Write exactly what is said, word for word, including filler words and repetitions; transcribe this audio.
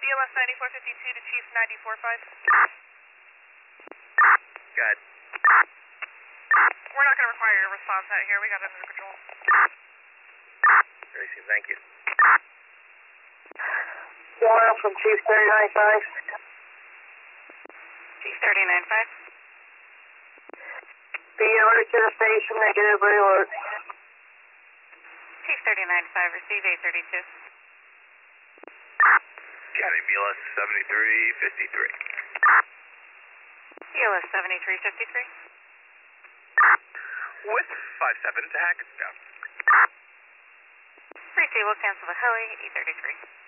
E L S ninety-four fifty-two to Chief ninety-four five. Go ahead. We're not going to require your response out here. We got it under control. Tracy, thank you. One from Chief thirty-nine five. Chief thirty-nine five. Be ordered to the station, negative reload. Chief thirty-nine five, receive eight thirty-two. County B L S seventy-three fifty-three. E L S seventy-three fifty-three. With five seven to Hackettstown. three C, we'll cancel the heli, eight thirty-three.